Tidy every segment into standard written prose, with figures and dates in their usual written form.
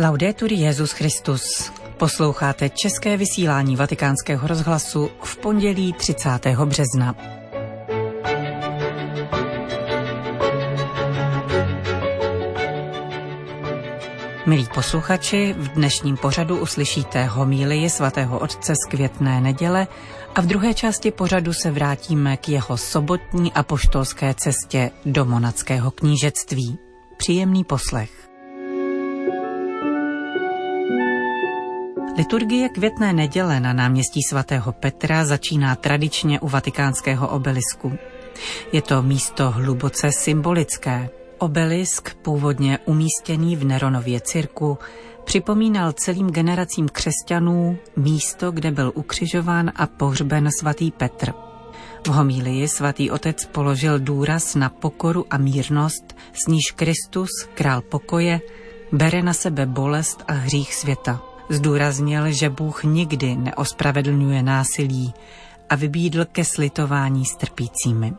Laudetur Jesus Christus. Posloucháte české vysílání Vatikánského rozhlasu v pondělí 30. března. Milí posluchači, v dnešním pořadu uslyšíte homílii svatého otce z Květné neděle a v druhé části pořadu se vrátíme k jeho sobotní apoštolské cestě do monackého knížectví. Příjemný poslech. Liturgie Květné neděle na náměstí svatého Petra začíná tradičně u vatikánského obelisku. Je to místo hluboce symbolické. Obelisk, původně umístěný v Neronově cirku, připomínal celým generacím křesťanů místo, kde byl ukřižován a pohřben svatý Petr. V homílii svatý otec položil důraz na pokoru a mírnost, s níž Kristus, král pokoje, bere na sebe bolest a hřích světa. Zdůraznil, že Bůh nikdy neospravedlňuje násilí a vybídl ke slitování s trpícími.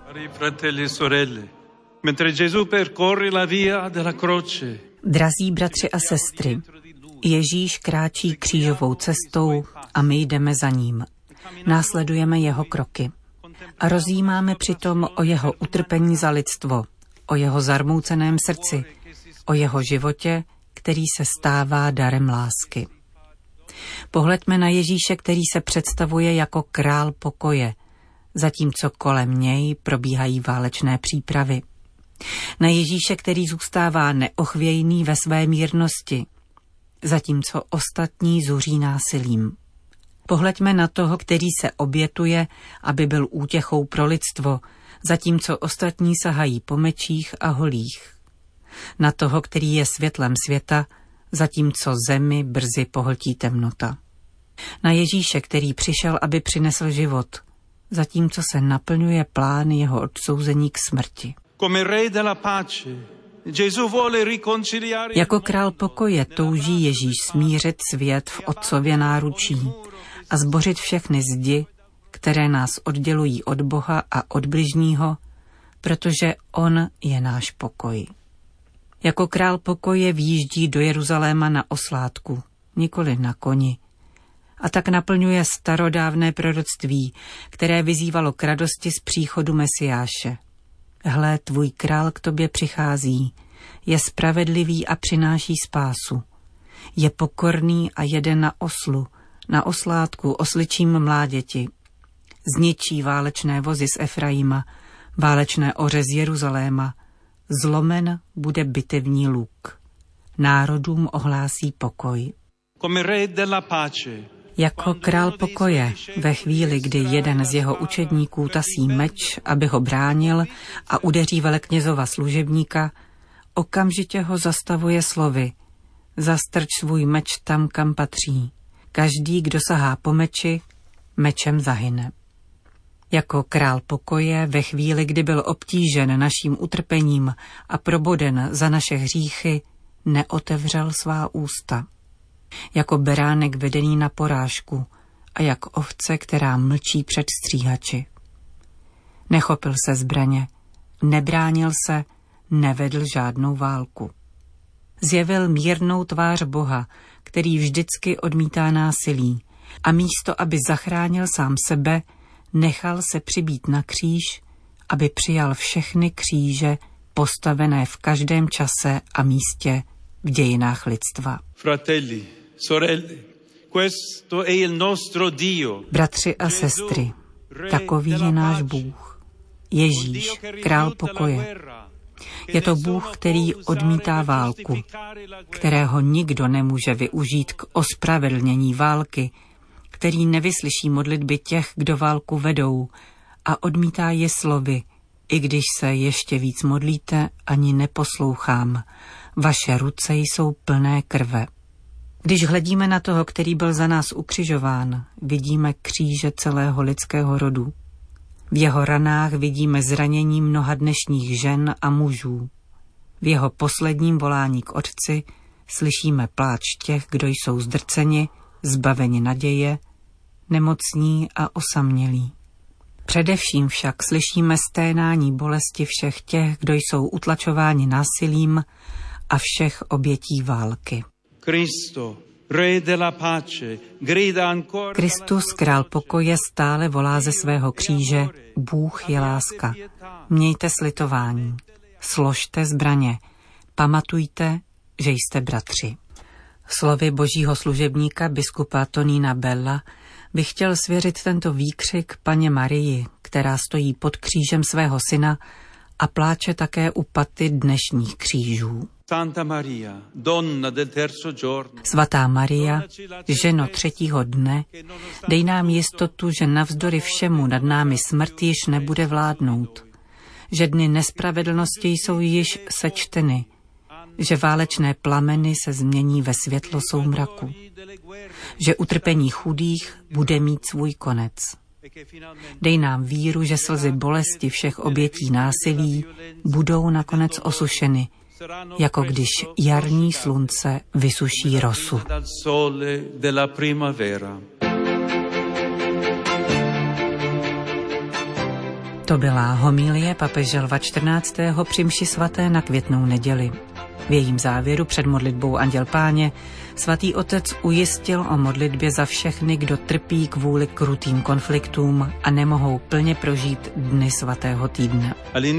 Drazí bratři a sestry, Ježíš kráčí křížovou cestou a my jdeme za ním. Následujeme jeho kroky a rozjímáme přitom o jeho utrpení za lidstvo, o jeho zarmouceném srdci, o jeho životě, který se stává darem lásky. Pohleďme na Ježíše, který se představuje jako král pokoje, zatímco kolem něj probíhají válečné přípravy. Na Ježíše, který zůstává neochvějný ve své mírnosti, zatímco ostatní zuří násilím. Pohleďme na toho, který se obětuje, aby byl útěchou pro lidstvo, zatímco ostatní sahají po mečích a holích. Na toho, který je světlem světa, zatímco zemi brzy pohltí temnota. Na Ježíše, který přišel, aby přinesl život, zatímco se naplňuje plán jeho odsouzení k smrti. Jako král pokoje touží Ježíš smířit svět v Otcově náručí a zbořit všechny zdi, které nás oddělují od Boha a od bližního, protože on je náš pokoj. Jako král pokoje vjíždí do Jeruzaléma na oslátku, nikoli na koni. A tak naplňuje starodávné proroctví, které vyzývalo k radosti z příchodu Mesiáše. Hle, tvůj král k tobě přichází, je spravedlivý a přináší spásu. Je pokorný a jede na oslu, na oslátku osličím mláděti. Zničí válečné vozy z Efraima, válečné oře z Jeruzaléma. Zlomen bude bitevní luk. Národům ohlásí pokoj. Jako král pokoje, ve chvíli, kdy jeden z jeho učedníků tasí meč, aby ho bránil a udeří veleknězova služebníka, okamžitě ho zastavuje slovy: zastrč svůj meč tam, kam patří. Každý, kdo sahá po meči, mečem zahyne. Jako král pokoje, ve chvíli, kdy byl obtížen naším utrpením a proboden za naše hříchy, neotevřel svá ústa. Jako beránek vedený na porážku a jak ovce, která mlčí před stříhači. Nechopil se zbraně, nebránil se, nevedl žádnou válku. Zjevil mírnou tvář Boha, který vždycky odmítá násilí, a místo, aby zachránil sám sebe, nechal se přibít na kříž, aby přijal všechny kříže postavené v každém čase a místě v dějinách lidstva. Fratelli, sorelle, questo è il nostro Dio. Bratři a sestry, takový je náš Bůh. Ježíš, král pokoje. Je to Bůh, který odmítá válku, kterého nikdo nemůže využít k ospravedlnění války, který nevyslyší modlitby těch, kdo válku vedou, a odmítá je slovy: i když se ještě víc modlíte, ani neposlouchám. Vaše ruce jsou plné krve. Když hledíme na toho, který byl za nás ukřižován, vidíme kříže celého lidského rodu. V jeho ranách vidíme zranění mnoha dnešních žen a mužů. V jeho posledním volání k Otci slyšíme pláč těch, kdo jsou zdrceni, zbaveni naděje, nemocní a osamělí. Především však slyšíme sténání bolesti všech těch, kdo jsou utlačováni násilím a všech obětí války. Kristus, král pokoje, stále volá ze svého kříže: Bůh je láska. Mějte slitování, složte zbraně, pamatujte, že jste bratři. Slovy božího služebníka biskupa Tonina Bella bych chtěl svěřit tento výkřik Panně Marii, která stojí pod křížem svého syna a pláče také u paty dnešních křížů. Svatá Maria, ženo třetího dne, dej nám jistotu, že navzdory všemu nad námi smrt již nebude vládnout, že dny nespravedlnosti jsou již sečteny, že válečné plameny se změní ve světlo soumraku, že utrpení chudých bude mít svůj konec. Dej nám víru, že slzy bolesti všech obětí násilí budou nakonec osušeny, jako když jarní slunce vysuší rosu. To byla homilie papeže Lva XIV. Při mši svaté na Květnou neděli. V jejím závěru před modlitbou Anděl Páně svatý otec ujistil o modlitbě za všechny, kdo trpí kvůli krutým konfliktům a nemohou plně prožít dny svatého týdne.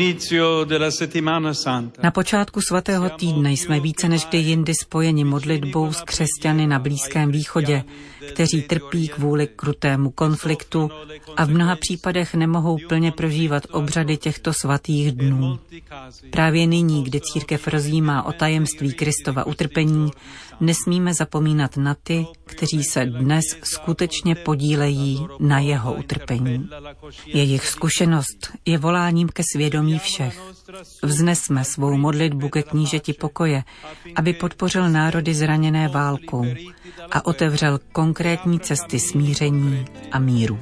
Na počátku svatého týdne jsme více než kdy jindy spojeni modlitbou s křesťany na Blízkém východě, kteří trpí kvůli krutému konfliktu a v mnoha případech nemohou plně prožívat obřady těchto svatých dnů. Právě nyní, kdy církev rozjímá o tajemství Kristova utrpení, nesmíme zapomínat na ty, kteří se dnes skutečně podílejí na jeho utrpení. Jejich zkušenost je voláním ke svědomí všech. Vznesme svou modlitbu ke knížeti pokoje, aby podpořil národy zraněné válkou a otevřel konkrétní cesty smíření a míru.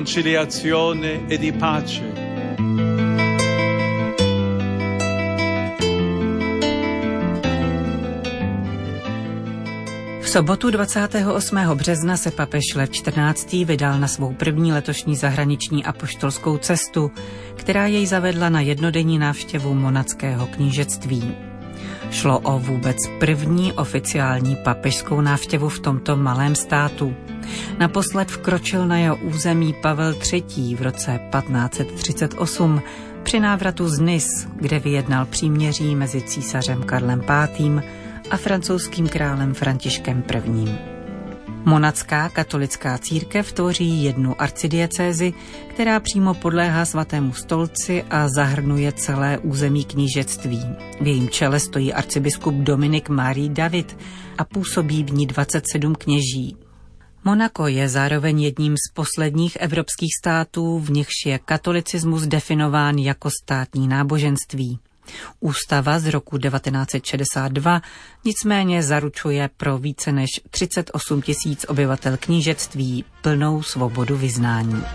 V sobotu 28. března se papež Lev XIV. Vydal na svou první letošní zahraniční apoštolskou cestu, která jej zavedla na jednodenní návštěvu monackého knížectví. Šlo o vůbec první oficiální papežskou návštěvu v tomto malém státu. Naposled vkročil na jeho území Pavel III. V roce 1538 při návratu z Nice, kde vyjednal příměří mezi císařem Karlem V. a francouzským králem Františkem I. Monacká katolická církev tvoří jednu arcidiecézi, která přímo podléhá Svatému stolci a zahrnuje celé území knížectví. V jejím čele stojí arcibiskup Dominik Marie David a působí v ní 27 kněží. Monako je zároveň jedním z posledních evropských států, v nichž je katolicismus definován jako státní náboženství. Ústava z roku 1962 nicméně zaručuje pro více než 38 000 obyvatel knížectví plnou svobodu vyznání.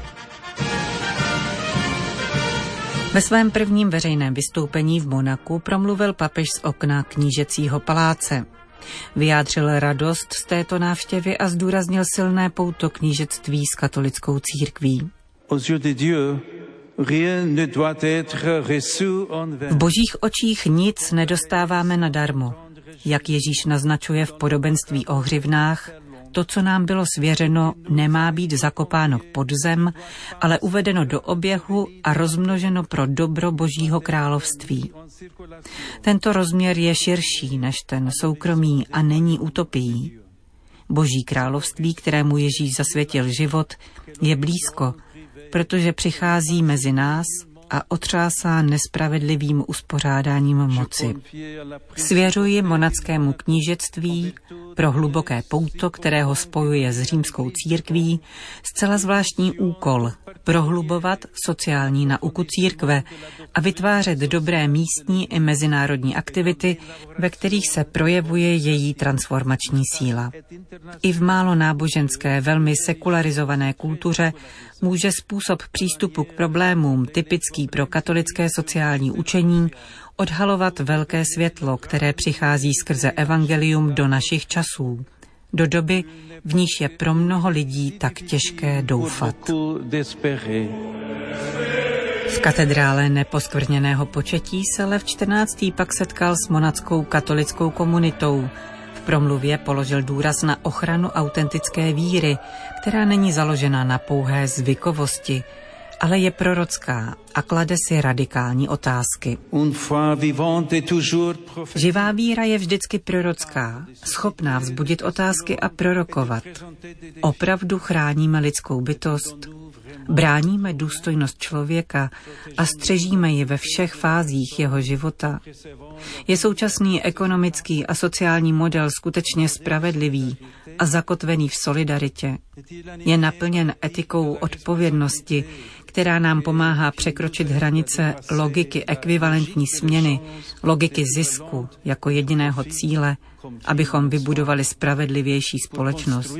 Ve svém prvním veřejném vystoupení v Monaku promluvil papež z okna knížecího paláce. Vyjádřil radost z této návštěvy a zdůraznil silné pouto knížectví s katolickou církví. V božích očích nic nedostáváme nadarmo. Jak Ježíš naznačuje v podobenství o hřivnách, to, co nám bylo svěřeno, nemá být zakopáno pod zem, ale uvedeno do oběhu a rozmnoženo pro dobro Božího království. Tento rozměr je širší než ten soukromý a není utopií. Boží království, kterému Ježíš zasvětil život, je blízko, protože přichází mezi nás a otřásá nespravedlivým uspořádáním moci. Svěřuji monackému knížectví pro hluboké pouto, které ho spojuje s římskou církví, zcela zvláštní úkol prohlubovat sociální nauku církve a vytvářet dobré místní i mezinárodní aktivity, ve kterých se projevuje její transformační síla. I v málo náboženské, velmi sekularizované kultuře může způsob přístupu k problémům typický pro katolické sociální učení odhalovat velké světlo, které přichází skrze evangelium do našich časů, do doby, v níž je pro mnoho lidí tak těžké doufat. V katedrále neposkvrněného početí se Lev XIV. Pak setkal s monackou katolickou komunitou. V promluvě položil důraz na ochranu autentické víry, která není založena na pouhé zvykovosti, ale je prorocká a klade si radikální otázky. Živá víra je vždycky prorocká, schopná vzbudit otázky a prorokovat. Opravdu chráníme lidskou bytost, bráníme důstojnost člověka a střežíme ji ve všech fázích jeho života. Je současný ekonomický a sociální model skutečně spravedlivý a zakotvený v solidaritě. Je naplněn etikou odpovědnosti, která nám pomáhá překročit hranice logiky ekvivalentní směny, logiky zisku jako jediného cíle, abychom vybudovali spravedlivější společnost.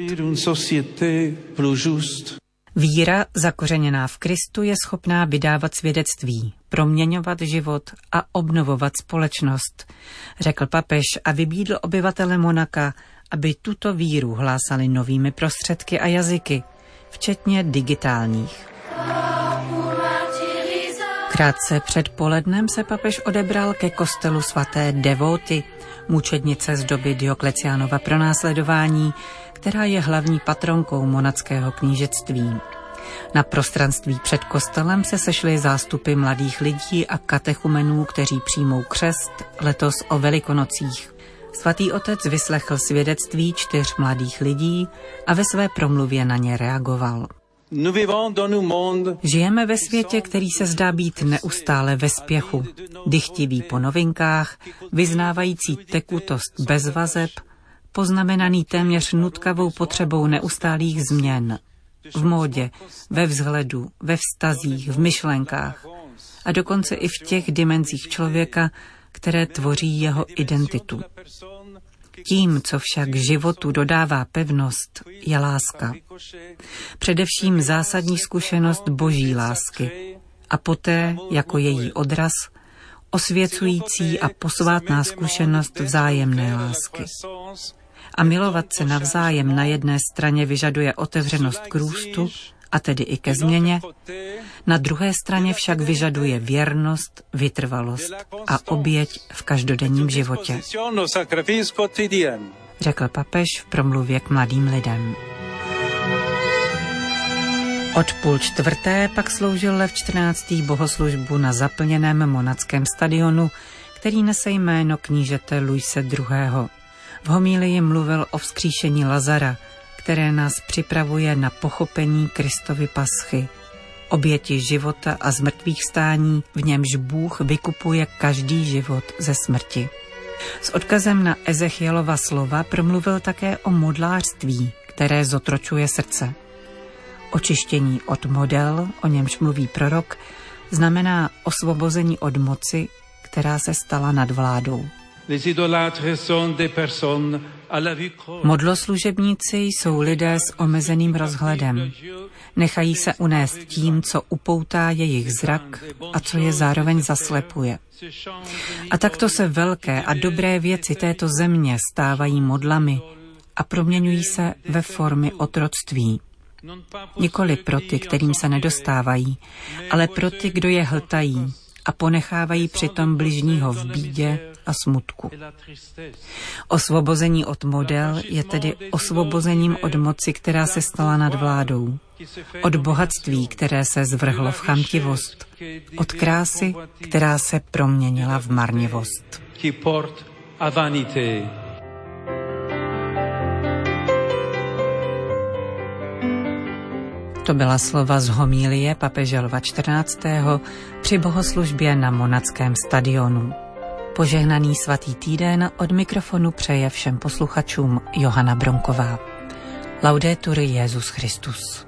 Víra zakořeněná v Kristu je schopná vydávat svědectví, proměňovat život a obnovovat společnost, řekl papež a vybídl obyvatele Monaka, aby tuto víru hlásali novými prostředky a jazyky, včetně digitálních. Krátce před polednem se papež odebral ke kostelu svaté Devoty, mučednice z doby Diokleciánova pronásledování, která je hlavní patronkou monackého knížectví. Na prostranství před kostelem se sešly zástupy mladých lidí a katechumenů, kteří přijmou křest letos o Velikonocích. Svatý otec vyslechl svědectví 4 mladých lidí a ve své promluvě na ně reagoval. Žijeme ve světě, který se zdá být neustále ve spěchu, dychtivý po novinkách, vyznávající tekutost bez vazeb, poznamenaný téměř nutkavou potřebou neustálých změn. V módě, ve vzhledu, ve vztazích, v myšlenkách a dokonce i v těch dimenzích člověka, které tvoří jeho identitu. Tím, co však životu dodává pevnost, je láska. Především zásadní zkušenost boží lásky a poté, jako její odraz, osvěcující a posvátná zkušenost vzájemné lásky. A milovat se navzájem na jedné straně vyžaduje otevřenost k růstu, a tedy i ke změně, na druhé straně však vyžaduje věrnost, vytrvalost a oběť v každodenním životě, řekl papež v promluvě k mladým lidem. Od 3:30 pak sloužil Lev XIV. Bohoslužbu na zaplněném monackém stadionu, který nese jméno knížete Luise II. V homílii mluvil o vzkříšení Lazara, které nás připravuje na pochopení Kristovy paschy, oběti života a zmrtvýchvstání, v němž Bůh vykupuje každý život ze smrti. S odkazem na Ezechielova slova promluvil také o modlářství, které zotročuje srdce. Očištění od model, o němž mluví prorok, znamená osvobození od moci, která se stala nadvládou. Modloslužebníci jsou lidé s omezeným rozhledem. Nechají se unést tím, co upoutá jejich zrak a co je zároveň zaslepuje. A takto se velké a dobré věci této země stávají modlami a proměňují se ve formy otroctví. Nikoli pro ty, kterým se nedostávají, ale pro ty, kdo je hltají a ponechávají přitom bližního v bídě a smutku. Osvobození od model je tedy osvobozením od moci, která se stala nadvládou, od bohatství, které se zvrhlo v chamtivost, od krásy, která se proměnila v marnivost. To byla slova z homílie papeže Lva XIV. Při bohoslužbě na monackém stadionu. Požehnaný svatý týden od mikrofonu přeje všem posluchačům Johana Bronková. Laudetur Jesus Christus.